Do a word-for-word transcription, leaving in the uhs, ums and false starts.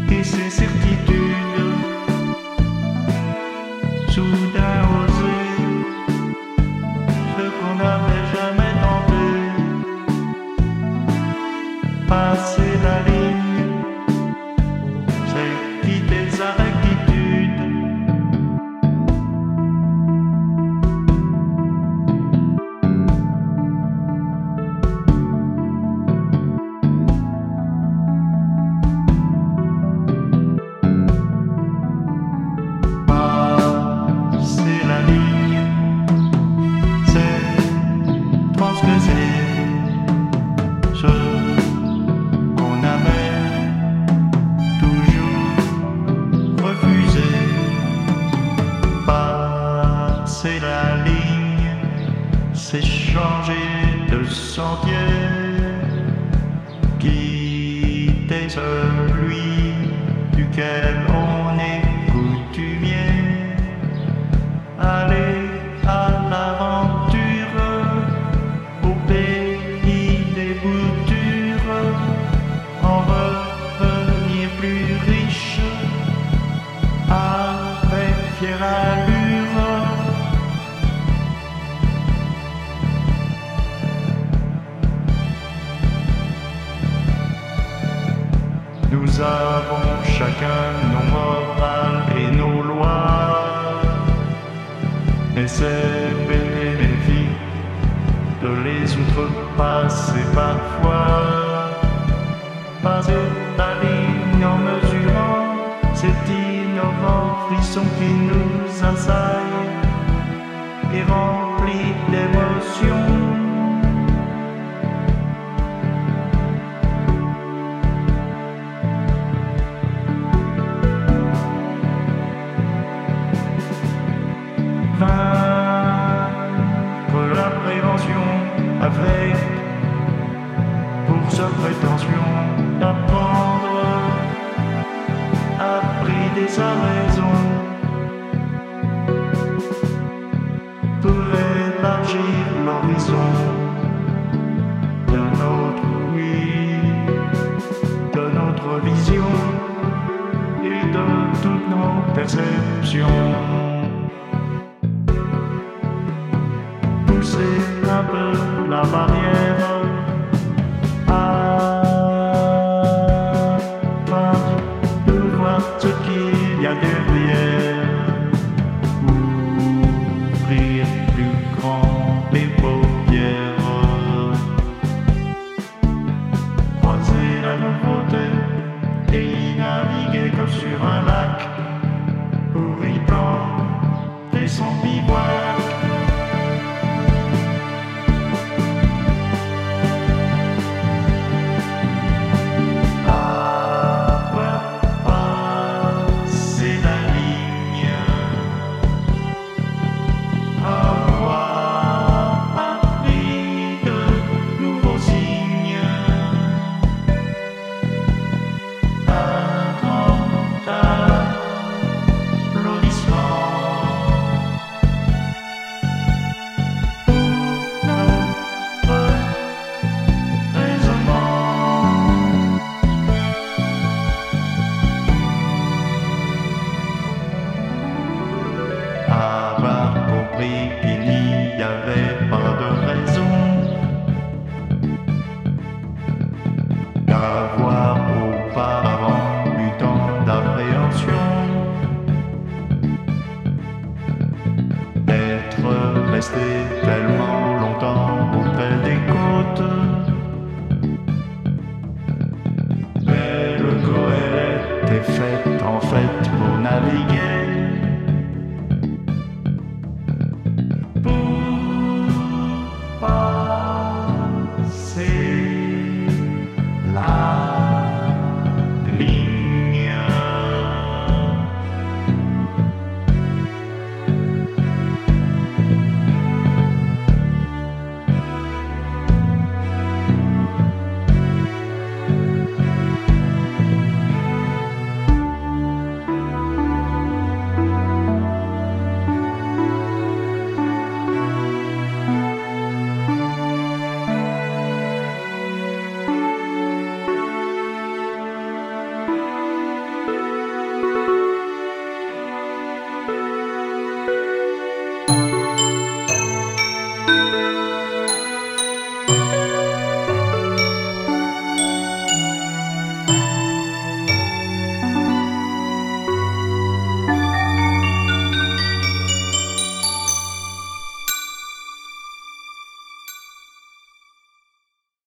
et ses certitudes, soudain oser ce qu'on n'avait jamais tenté, passer la ligne, c'est quitter sa rectitude. Passer la ligne, c'est transgresser ce qu'on avait toujours refusé. Passer la ligne, c'est changer de sentier, quitter celui duquel on est coutumier, aller à l'aventure au pays des boutures, en revenir plus riche avec fière allure. Nous avons chacun nos morales et nos lois, et c'est bénéfique de les outrepasser parfois. Passer la ligne en mesurant cet innovant frisson qui nous assaille et remplit d'émotions. Vaincre la prévention avec pour seule prétention d'apprendre, appris des sa raison pour élargir l'horizon de notre oui, de notre vision et de toutes nos perceptions. Pousser un peu la barrière afin de voir ce qu'il y a derrière, ouvrir plus grand les paupières, croiser la nouveauté et y naviguer comme sur un lac pour y planter son bivouac. Avoir compris qu'il n'y avait pas de raison d'avoir auparavant eu tant d'appréhension, d'être resté tellement longtemps auprès des côtes. Mais le Goélette est fait en fait pour naviguer